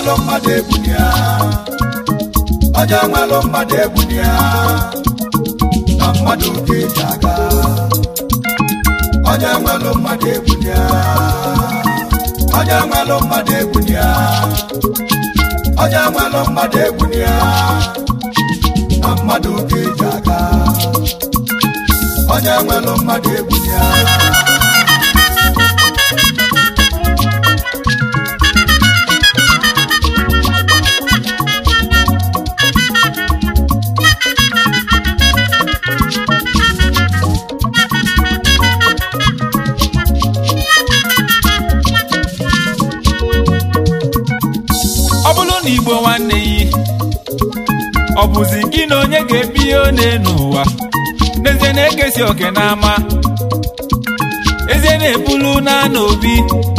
nwelo mmadụ egbunia onye nwelo mmadụ egbunia na mmadụ ka eji aga onye nwelo mmadụ egbunia onye nwelo mmadụ egbunia onye nwelo mmadụ egbunia na mmadụ ka eji aga onye nwelo mmadụ egbunia Igbo nwanne yi ọ bụzi gị na onye ga-ebi one n'ụwa n'ezie na-ekesi oke n'ama ezie na-ebulu na n'obi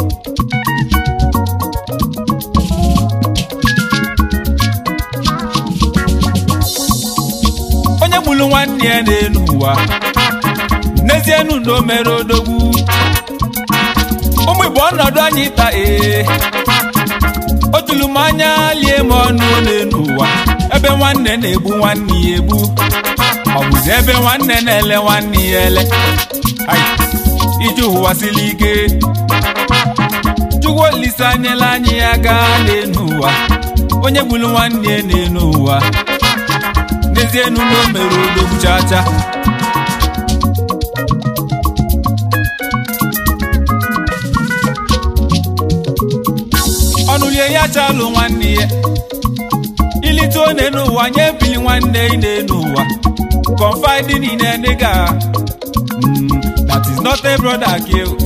onye gburu nwanne ya n'elu ụwa n'ezie nu na o mere odogwu ụmụ Igbo ọnọdụ anyị taa otulu m anya lie m ọnụ n'elu ụwa ebe nwanne na-egbu nwanne ya egbu ọ bụzi ebe nwanne na-ele nwanne ya ele iji ụwa siri ike Chukwu Olise anyela anyị ya gaa n'elu ụwa onye gburu nwanne ya n'elu ụwa n'ezie nu na o mere odogwu chacha ọnụlie ya chalụ nwanne ya ilite one n'ụwa nye bili nwanne ine n'ụwa confiding in a nigga that is not a brother killed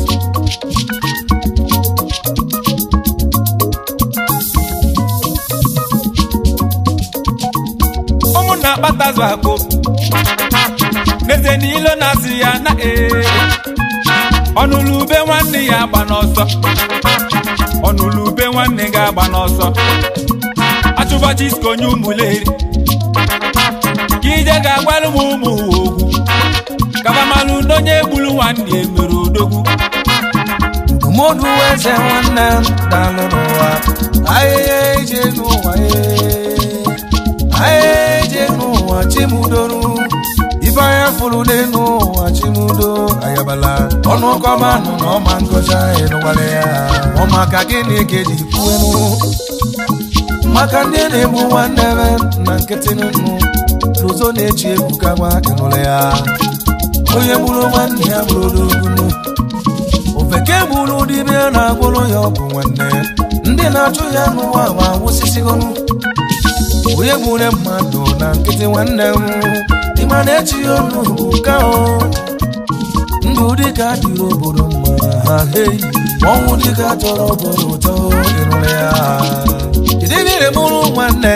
ụmụnna akpatazụ akpụ n'eze n'ilo na-asị ya na ọnụlụ ube nwanne ya agba n'ọsọ ọnụlụ ube nwanne ga-agba n'ọsọ achụba Chisco onye ụmụleri ka ije ga-agbalụ m ụmụ okwu kabamalụ n'onye gburu nwanne emere odogwu ndụmọdụ eze nwanne m dalụ n'ụwa ahịhịa eje n'ụwa ahịhịa eje n'ụwa chimudoru ife anya fụrụ n'elu ụwa chimudo ayabala ọnụ ọkọmanụ na ọma ngọcha ịnụwale ya ọ maka gịnị ka eji kwuenu maka ndị na-egbu nwanne na nkịtị nnu n'ụzọ na-echi egwu kagwa ịnụle ya onye gburu nwanne ya gburu odogwu ofeke gburu dibịa na-agwụrụ ya ọ bụ nwanne ndị na-achụ ya n'ụwa ma wụsịsịgonu onye gburu mmadụ na nkịtị nwanne m ịma na-echi ya ọnụ ka ndụ dịka dịrị obodo mma ha heyi ọnwụ dịka chọrọ obodo ụtọ ịnụle ya idibire mụrụ nwanne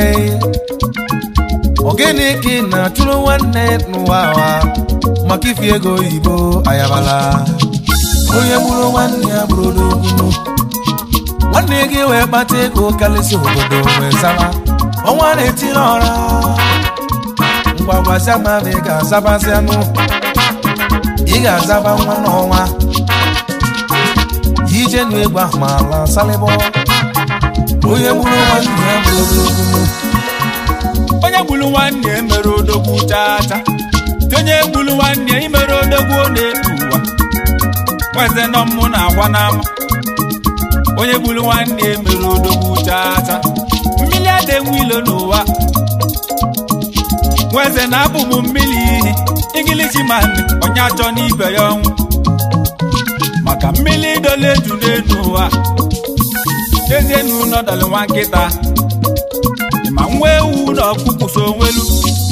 ogene ka ị na-achụrụ nwanne n'ụwa maka ifi ego oyibo ayabala onye gburu nwanne ya gburu odogwu nwanne gị wee kpata ego karịsịa obodo wee zaba ọnwa na-etiri ọra ngwagwazi amaghị ị ga-azabazi anụ ị ga-azaba nwa n'ọnwa ije nu egwu ahụ ma ala salịbọ onye gburu nwanne ya gburu odogwu onye gburu nwanne emere odogwu chacha onye gburu nwanne imere odogwu na-etu ụwa nweze nọ mmụ na-agwa n'ama onye gburu nwanne emere odogwu chacha mmiri ada enwe ilo n'ụwa nweze na-abụ m mmiri ihe igilichi manị onye achọ n'ibe ya ọnwụ maka mmiri idole eju n'elu ụwa ezie n'ụlọ dọlị nwa nkịta ma nwa ewu na ọkụkụ so onwelu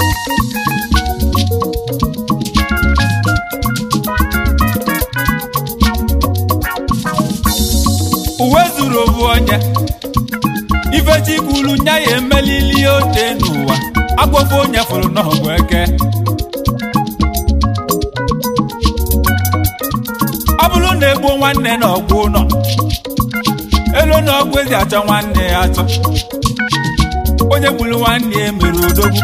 uwe zuru ovu onye ifechi kwuru nya ya emelili ote n'ụwa agwọfọ onye fụrụ n'ọgwụ eke ọ bụrụ na egbuo nwanne na ọgwụ ụlọ elu na ọgwụ ezi achọ nwanne ya achọ onye gburu nwanne ya mere odogwu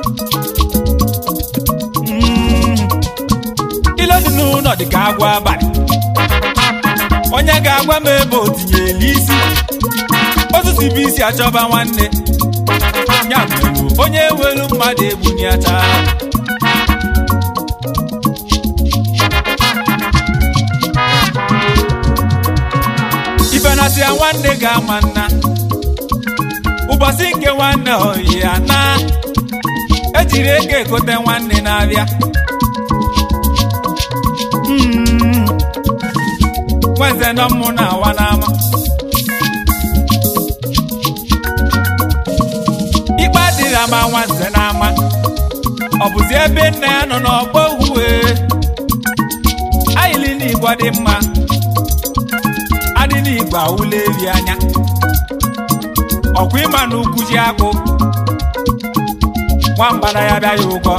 ile dị n'ụlọ dị ka agwa abalị onye ga-agwa m ebe o tinyela isi osibe isi achọba nwanne ya mere onye welu mmadụ egbunyacha ibenasị ya nwanne ga-ama nna ụbọchị nke nwanne oyi ya na ejiri ego ekote nwanne na-abịa nwenze nọ mmụ na awa n'ama ikpe adịrị ama nwanze n'ama ọ bụzi ebe nna ya nọ n'ọgbọ uhue ayịlị n'igbo dị mma adị n'igbo awụla eri anya ọkwa ịma na ukwu ji akpụ nwambara ya bịa ya ụgwọ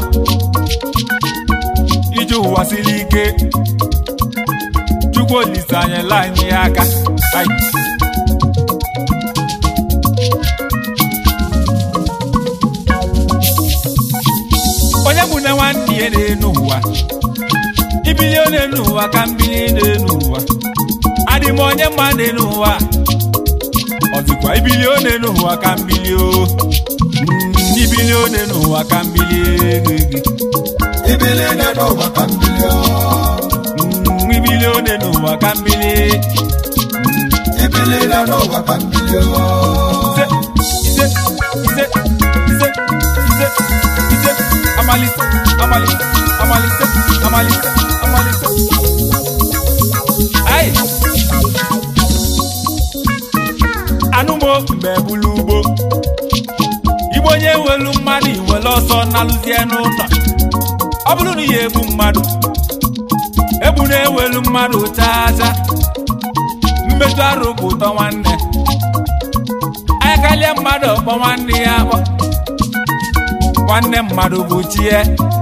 iji ụwa siri ike Chukwu olise anyela anyị ya aka onye bụ na nwanne ya n'elu ụwa ibili n'elu ụwa ka mbili n'elu ụwa adị m onye mma n'elu ụwa ọ dịkwa ibili n'elu ụwa ka mbili o ibili n'elu ụwa ka mbili ibili n'elu ụwa ka mbili ibili n'elu ụwa ka mbili ibili n'elu ụwa ka mbili ise amalite ai anụmo mgbe bulu ugbo igbo onye welu mmadụ iwere ọsọ na-alụzie n'ụlọ ọ bụrụ na ya egbu mmadụ egbu na-ewelu mmadụ chacha mmetụ arụ bụ ụtọ nwanne anya karịa mmadụ ọkpọ nwanne ya akpọ nwanne mmadụ bụ chie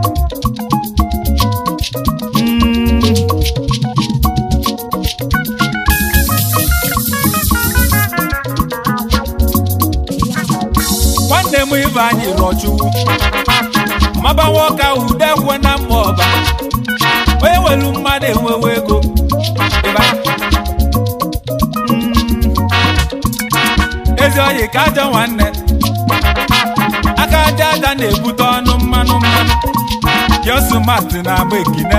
nwanne m ibe anyị rọchukwu maba nwoke ahụ dekwe na mma ọba onye welu mmadụ enwewe ego ezi oyi ka ajọ nwanne aka aja aja na-ebute ọnụ mmanụ yosumatị na-agba ekine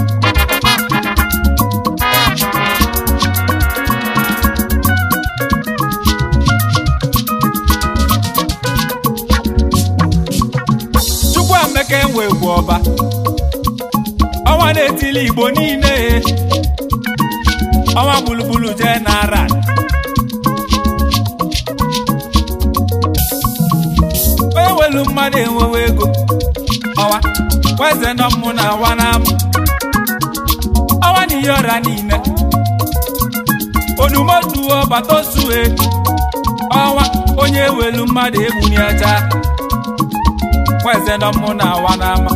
Chukwuemeka enwe egwu ọba ọnwa na-etili igbo niile ọnwa gburugburu jee n'ara onye welu mmadụ enwewe ego ọwa weze nọ mmụ na awa n'ama ọnwa na ihe ọra niile onumotuo batosue ọnwa onye welu mmadụ egbunyacha weze nọ mmụ na awa n'ama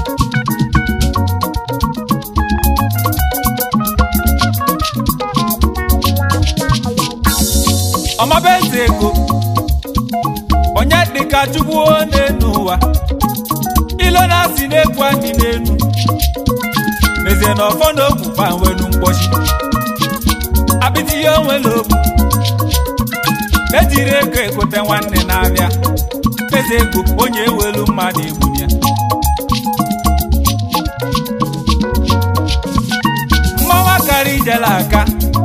ọmabeze ego onye dịka Chukwu n'elu ụwa ilo na-asị na-ekwu anyị n'elu mezie na ọfọ na ogwu fa nwelu mkpọchi apịtị ihe onwere ogwu ejiri ego ekote nwanne na-abịa eze ego onye ewelu mmadụ egbunye mmanwa karịa ijele aka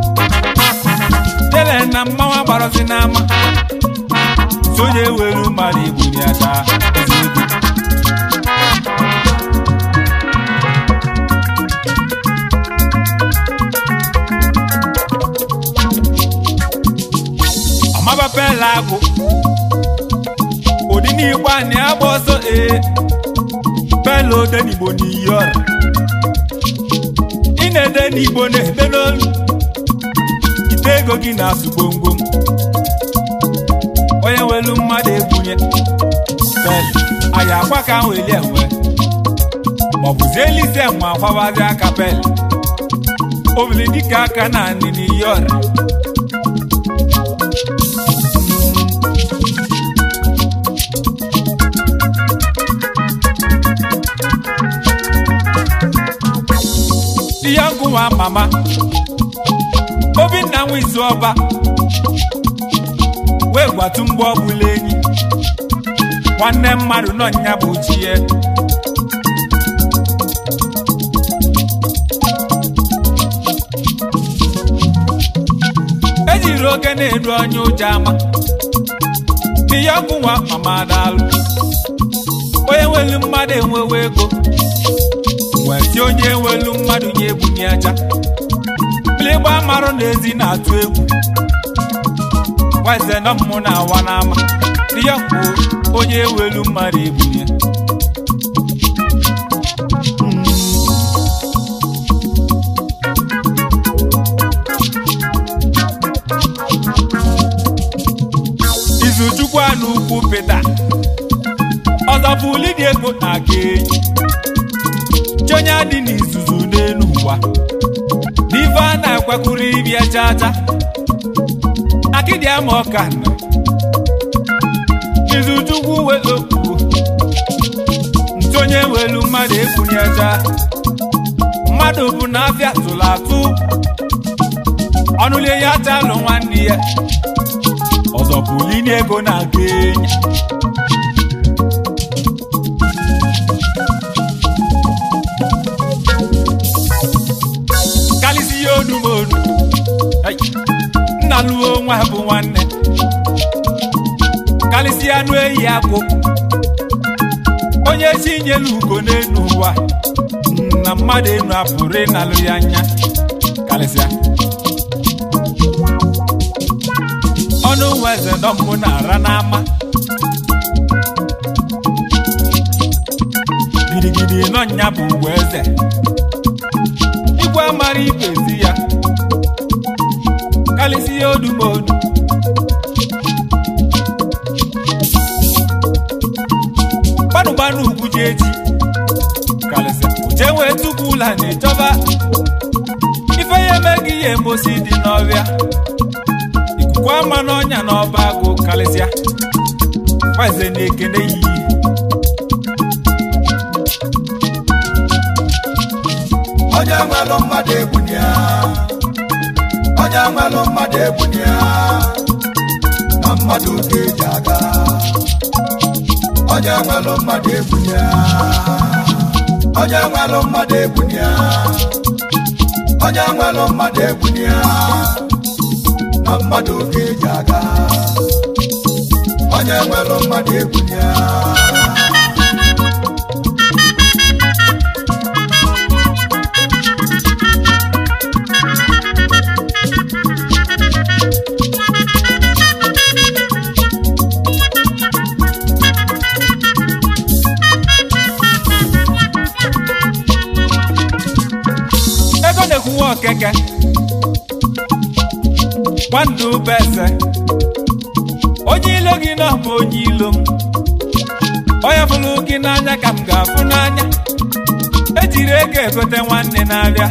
jele na mmanwa gbarọzi n'ama onye ewelu mmadụ egbunye aka eze ego ọmabapela agụ ụdị n'igbo anyị agba ọsọ pela ode n'igbo n'iyi ọra ị na-ede n'igbo na-ede n'olu ite ego gị na-asụ gbomgbom onye welu mmadụ egbunye pel anyị akwa ka nweli enwe maọbụzi elise enwe akwabazi aka pel obili dịka aka na anị n'iyi ọra yangu wa mama Obinna Nwizu ọba wee gwatu mgbe ọbụla enyi nwanne mmadụ nọ nya bụ chi ya ejiri oge na-edu onye ụjọ ama n'ihe ọgwụ nwa mama daalụ onye nwelu mmadụ enwewe ego weti onye nwelu mmadụ nye ebunye aja mgbịrịgba marụ n'ezi na-atụ egwu weze nọ mmụ na awa n'ama n'ihe ọgwụ onye nwelu mmadụ ebunye Izuchukwu anụ ukwu peta ọzọfuli dị ego na aka enyi chonye dị n'izuzu n'elu ụwa n'ife a na-ekwekwuru ibia chacha akịdị ama ọka nọ Izuchukwu welu okwu ntonye welu mmadụ ekwunyecha mmadụ bụ n'afịa tụrụ atụ ọnụlie ya chalụ nwanne ya ọzọ buli n'ego na-aga enyi kalisi ya onumodu nna lụọ nwa bụ nwanne kalisi anụ eyi akwụ onye si nyelu ugo n'elu ụwa na mmadụ enu apụrụ ịnalụ ya anya kalisia ọnụ weze nọ mmụ na-ara n'ama gidigidi nọ nya bụ ugwu eze igwe amara ibezi ya kalisi ya odumodu gbanụgbanụ ugwu ji eji kalisi uche wee tukwu ụla na-echọba ife ya emeghị ihe mbosi dị n'ọbịa kwa ama n'ọnya n'ọba agụ kalịsịa weze na-ekene iyi onye nwelụ mmadụ egbunia na mmadụ ga-eji aga onye nwelụ mmadụ egbunia na mmadụ ga-eji aga onye nwere mmadụ egwunya ego na-ekwuwa okeke nwanne ubeze onye ilo gị nọ bụ onye ilo m onye fụrụ gị n'anya ka m ga-afụ n'anya ejiri ego egote nwanne na-abịa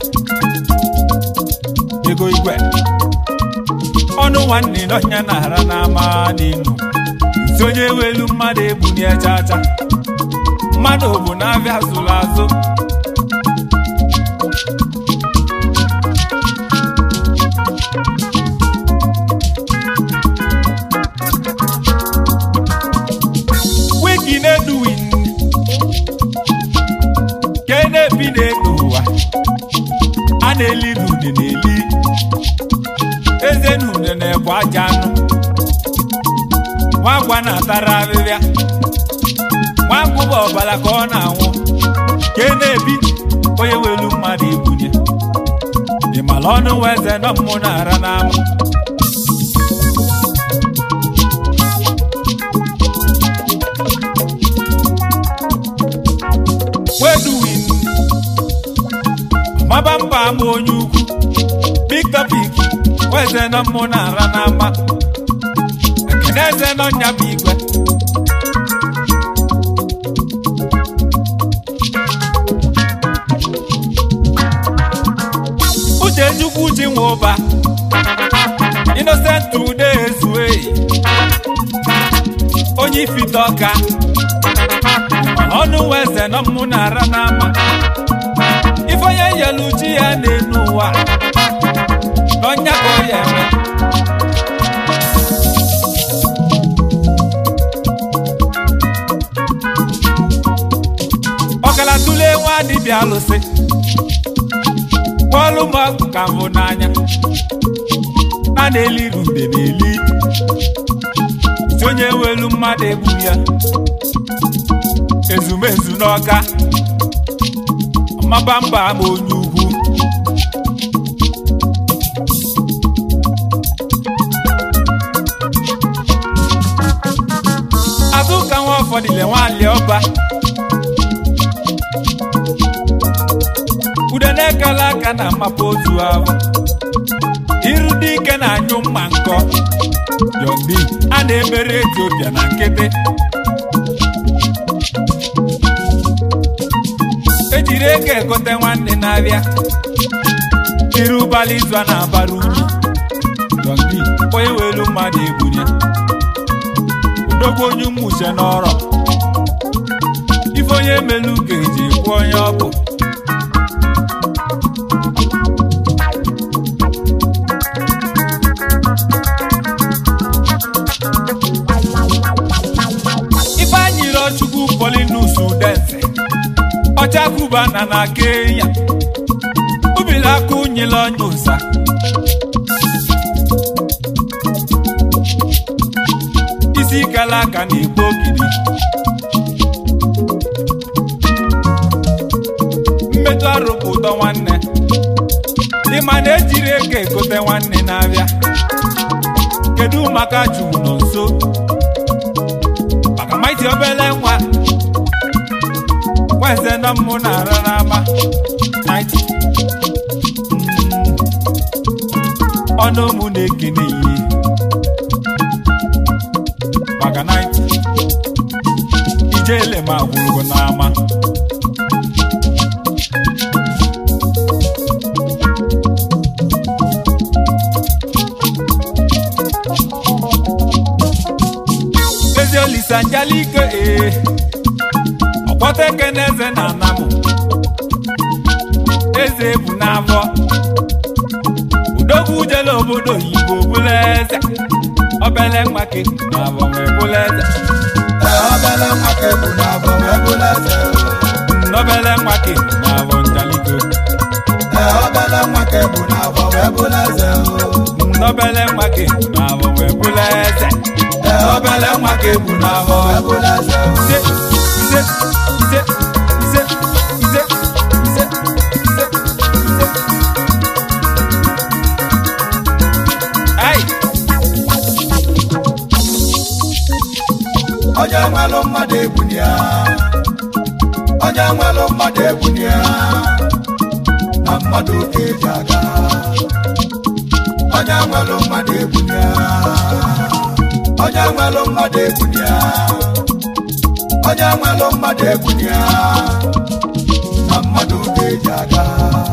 ego igwe ọnụ nwanne n'ọnya na-ara n'ama n'inu nsi onye welu mmadụ ebunye chacha mmadụ bụ na-abịa zụrụ azụ bi n'elu ụwa a na-eli n'ude na-eli eze n'ude na-ebu aja anụ nwagwa na-atara ahịhịa nwagwụba ọbara ka ọ na-anwụ ka na-ebi onye welu mmadụ ibunye ịmala ọnụ weze nọ mmụ na-ara n'ama weduwin maba mba ama onye ukwu big topic weze nọ mmụ na-ara n'ama ekene eze nọ nya bụ igwe Uchechukwu ji nwe ụba Innocent today ezue onye ifite ọka ọnụ weze nọ mmụ na-ara n'ama ife onye yelu chi ya n'enu ụwa n'ọnya ka ọ ya eme dibịa alụsị kpọọlụ m ọgwụ ka mbụ n'anya na na-eliri ude na-eli onye welu mmadụ egbu ya ezumezu n'ọka maba mba ama onye ugwu azụka nwa ọfọdụle nwanyị ọba ude na-ekele aka na mmapa ozu ahụ iru dị ike na anyụ mma nkọ yondi a na-emere Etiopia na nkịtị ejiri ego egote nwanne n'abịa iru ụbalị izu a na-abara unyi yondi onye welu mmadụ egbunye udogwu onye ụmụuche n'ọrọ ife onye melu ka eji ekwu onye ọ bụ Chukwu Polinus Udense Ọchakuba na Kenya Ubilaka unyela onye ụsa isi ikala aka na-egbu ogidi mmetụ arụpụ ụtọ nwanne ịma na ejiri ego egote nwanne na-abịa kedu maka Chukwu nọ nso maiti obele nwa weze na mmụ na-ara n'ama maiti ọnụ ụmụ na-ekene ihe maka naiti ijele ma gwụrụgo n'ama Olisanjalike ọkpọta ekene eze na anamụ eze bụ n'afọ udogwu jele obodo oyibo bụla eze obele nwake n'afọ wee bụla eze obele nwake bụ n'afọ wee bụla eze obele nwake n'afọ njaliko obele nwake bụ n'afọ wee bụla eze obele nwake n'afọ wee bụla eze obele nwake bụ n'afọ wee bụla eze onye nwelụ mmadụ egbuni ya onye nwelụ mmadụ egbuni ya na mmadụ ka eji aga onye nwelụ mmadụ egbuni ya onye nwelụ mmadụ egbuni ya onye nwelụ mmadụ egbuni ya na mmadụ ka eji aga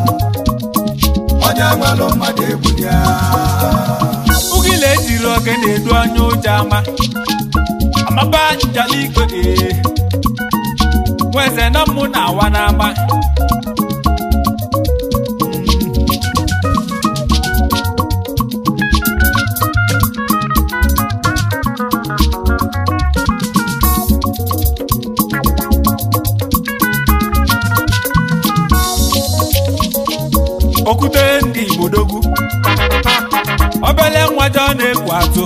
onye nwelụ mmadụ egbuni ya ugile ejiri oge na-edu anya ụjọ ama amaba njaliko nweze na mmụ na awa n'ama okwute ndị Igbodogwu obele nwaja ọ na-ekwu atụ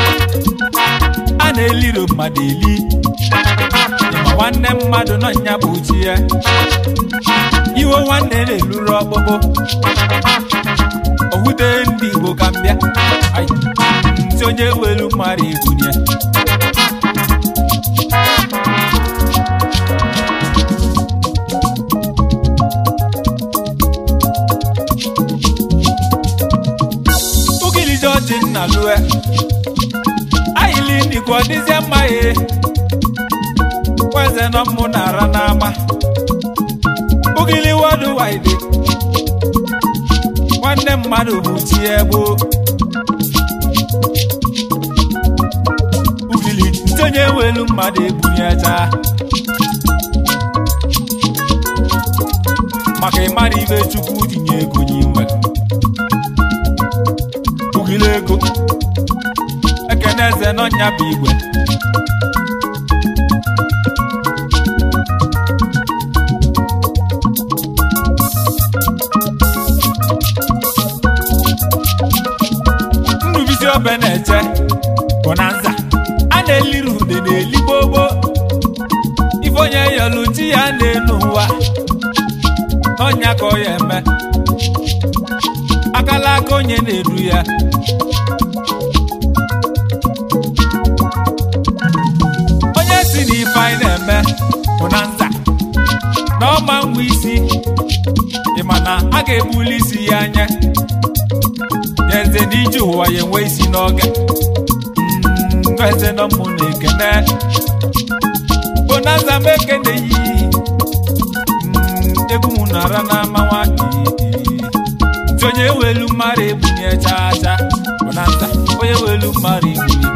a na-eliro mmadụ eli ịma nwanne mmadụ nọ nya bụ chi ya iwe nwanne na-eluru ọkpụkpụ okwute ndị Igbo ka mbịa nti onye welu mmadụ egwunye George nna lue ayili ndikwa dịzie mma ye kweze nọ mmụ na-ara n'ama ugili wọdụ waide nwanne mmadụ bụ chi egbo ugili ntenye welu mmadụ ebunye aja maka ịmara ibe Chukwu tinye ego n'inwe ego ekene eze n'ọnya bụ igwe ube na-eche bonanza a na-eliri ude na-eli gbogbo ife onye yọlụ chi ya n'elu ụwa n'ọnya ka ọ ya eme akala aka onye na-eru ya onye si n'ife anyị na-eme bonanza na ọma ngwa isi ịma na a ga-ebuli isi ya anya eze n'ije ụwa ya enwe isi n'oge eze nọ mụ na-ekene bonanza m ekene yi egwu m nara n'ama nwanyị onye welu mmadụ ebunye chacha bonanza onye welu mmadụ ebunye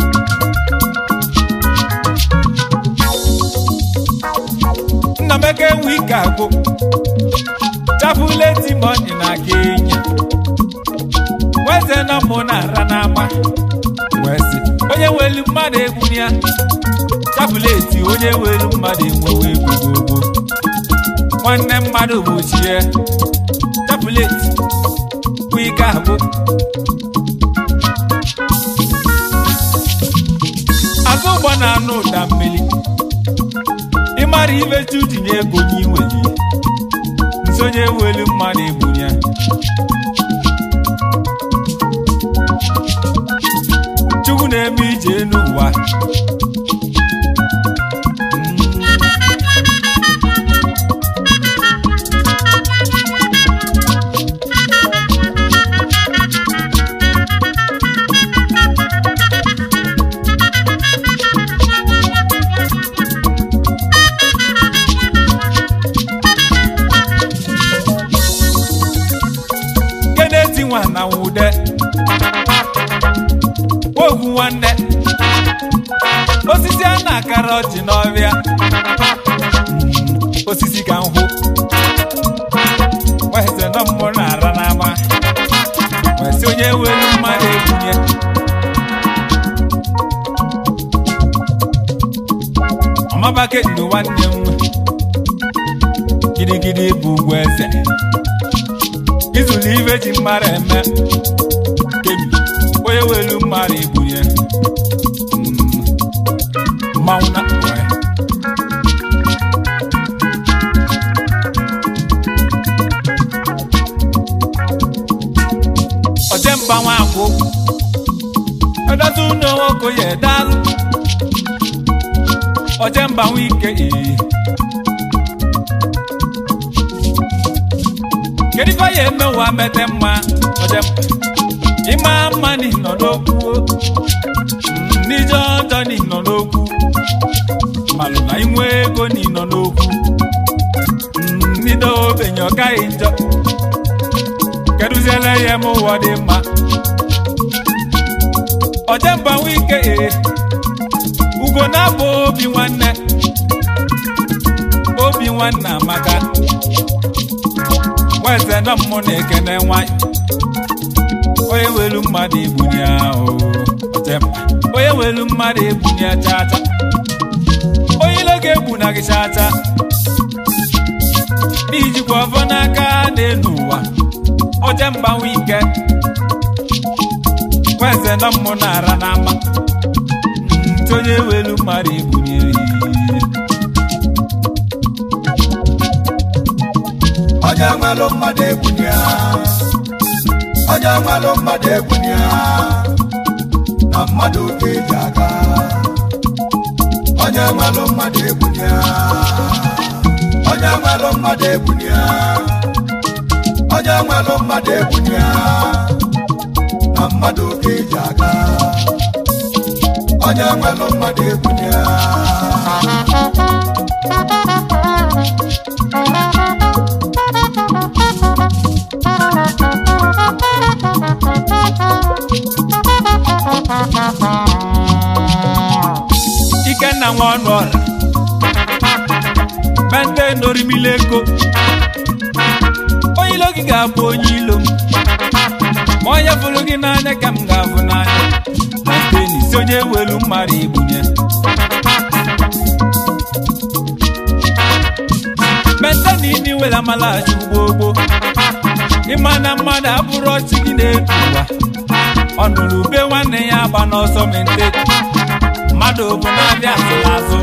nna m eke enwe ike agwụ chapuleti mọni na Kenya weze nọ mụ nara n'ama wesi onye welu mmadụ ebunye chapuleti onye welu mmadụ enwewe gbogbo nwanne mmadụ gbochie chapuleti ike abụ azụ ụgbọ na-anụ ụda mmiri ịmara ibe chudinye ego n'iweli nsonye welu mmadụ ebunye chukwu na-eme ije n'ụwa na wude ogwu nwanne osisi a na-akara ọjị n'ọbịa osisi ka nhụ wese nọ mmụ na-ara n'ama wesi onye welu mmadụ ebunye ọmabake ndụ nwanne m gidigidi bụ ugwu eze izuli ibe ji mmadụ eme kebi onye welu mmadụ ebunye mmanwụ na oe ọjemba nwakwụ edozi ụlọ nwoke ya edalụ ọjemba nwike kedu ife ya eme ụwa mete mma ọjemba ịma mma n'ịnọ n'okwu n'ije ọjọọ n'ịnọ n'okwu malụ na inwe ego n'ịnọ n'okwu n'ido obenye ọkaghị njọ keduziele ya eme ụwa dị mma ọjemba nwike ugo na-abụ obi nwanne amaka weze nọ mmụ na-ekene nwanyị onye welu mmadụ ebunye ahụ ọjemba onye welu mmadụ ebunye chacha onye ilo ga-egbu na gị chacha n'ijikwa ọfọ n'aka dị n'ụwa ọjemba nwike weze nọ mmụ na-ara n'ama onye welu mmadụ ebunye onye nwelu mmadụ ebunye onye nwelu mmadụ ebunye na mmadụ ga-eji aga onye nwelu mmadụ ebunye onye nwelu mmadụ ebunye onye nwelu mmadụ ebunye na mmadụ ga-eji aga onye nwelu mmadụ ebunye Ikenna nwa ọnụ ọra mente n'orimile ego onye ilo gị ga-abụ onye ilo m ma onye fụrụ gị n'anya ka m ga-afụ n'anya mente n'isi onye welu mmadụ ebunye mente na ini wela amalachi ugbo ịma na mmadụ abụrụ ọchị gị na-edu ụwa ọnụrụ be nwanne ya gba n'ọsọ mente mmadụ bụ na-abịa asụrụ azụ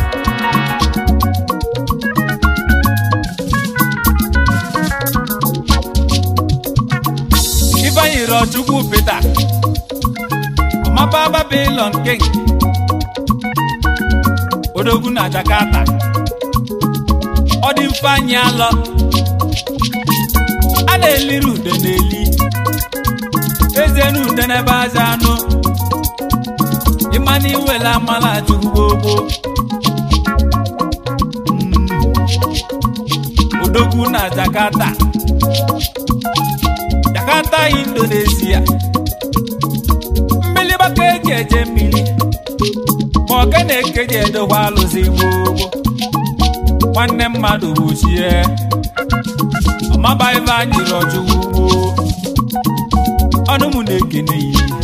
Ifeanyi Chukwu Peter ọmaba Babylon King odogwu na Jakarta ọ dị Ifeanyi alọ a na-eliri ude n'eli eze n'ude n'ebe aja anụ ịmana iwele amala Chukwu gbogbo odogwu na Jakarta Indonesia mmiri gbaka eji eje mmiri ma ọ ga na-ekeji edokwa alụsị gbogbo nwanne mmadụ bụ chie ọmaba Ifeanyi Chukwu ọnụ m na-ekene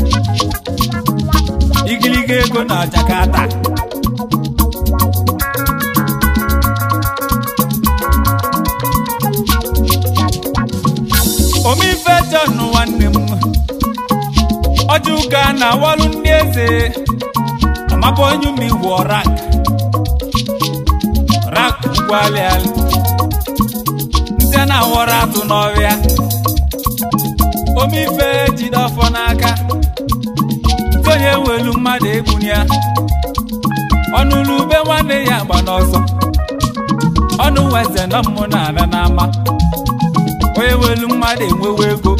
ya igiliga ego na Jakarta omife John nwanne m ọjụga na walu ndị eze amaba onye umiwu rak gwaliali nte na awọrọ atụ n'ọrịa omife jide ọfọ n'aka onye welu mmadụ egbuni ya ọnụrụ ube nwanne ya gba n'ọsọ ọnụ weze nọ mmụ na-abịa n'ama onye welu mmadụ enwewe ego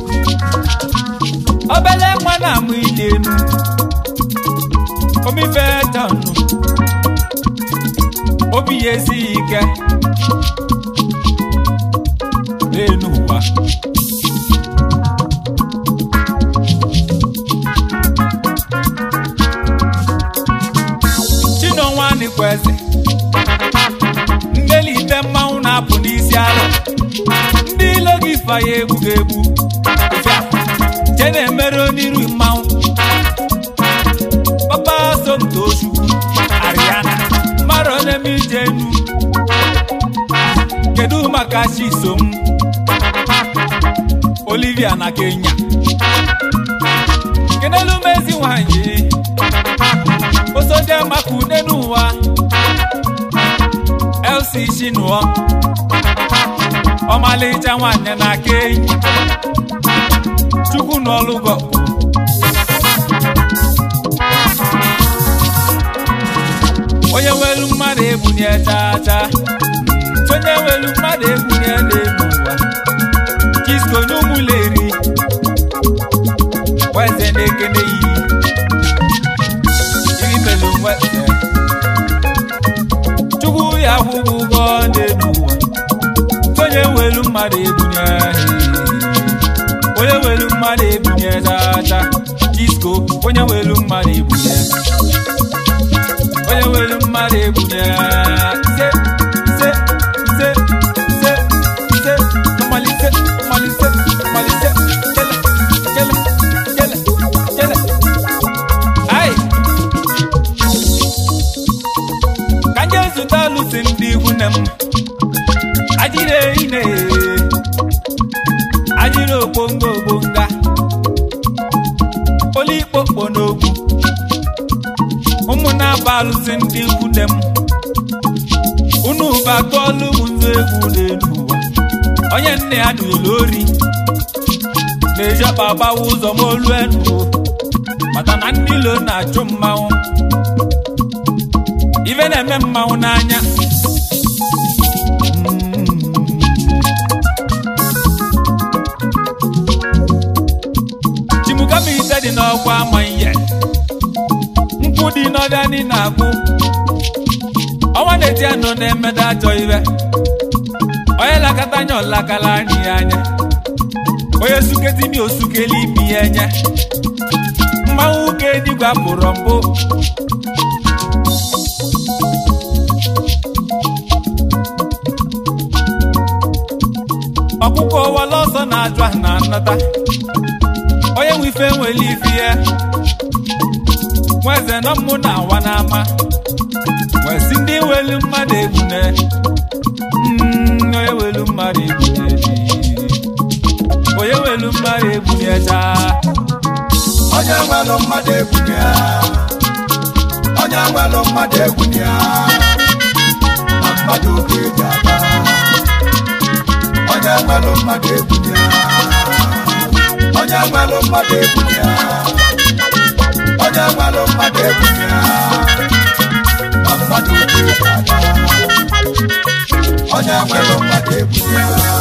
obele nwa na-amụ ili enu omife tọnụ obi ya esighị ike n'elu ụwa Chinonwanikweze ndeli ite mmanwụ na-apụ n'isi ala ndị ilo gị faya egbu ga-egbu je na-emere oniru mmanwụ papa Somtochukwu Ariana mara oneme ije enu kedu maka Chisom Olivia na Kenya kenelu mezi nwanyị osoje maka ude n'ụwa LC Chinụọ ọmalịcha nwanyị na Kenya Chukwu n'ọlụgọ onye welu mmadụ ebunye chacha onye welu mmadụ ebunye n'elu ụwa Kisco n'ụmụleri weze na-ekene iri melu nweze Chukwu ya kwụgwụ ụgwọ n'elu ụwa onye welu mmadụ ebunye onye welu mmadụ ebunye chacha Kisco onye welu mmadụ ebunye onye welu mmadụ ebunye se malite kele ai kanje zụta lụsị ndị ikwu nne m ajire ine ajire ogbonga olikpokpo n'ogwu ụmụ na-aba alụsị ndị ikwu nne m unu batụọlụ m nzu egwu n'elu ụwa onye nne ya n'ụlọ ori na-eji ọkpa gbawa ụzọ m olu enu maka na ndị ilo na-achụ mmanwụ ife na-eme mmanwụ n'anya Chimukama ite dị n'ọkwa ama ihe nkwụ dị n'ọbịa dị na-akwụ ọnwa na-eti anọ na-emeda ajọ iwe onye lakata anya ọlakala anyị anya onye suketimi osukeli imi ya enye mmanwụ ụka edigwe apụrụ mbụ ọkụkọ wala ọsọ na-ajụ ahụ na nnata onye nwe ife nwere ife ya nweze nọ mmụ na awa n'ama nwesi ndị welu mmadụ egbune onye welu mmadụ egbune onye welu mmadụ egbune chaa onye nwere mmadụ egwunye ya onye nwere mmadụ egwunye ya na mmadụ oge eji aba onye nwere mmadụ egwunye ya onye nwere mmadụ egwunye ya onye nwere mmadụ egwunye ya na mmadụ oge eji aba onye nwere mmadụ egwunye ya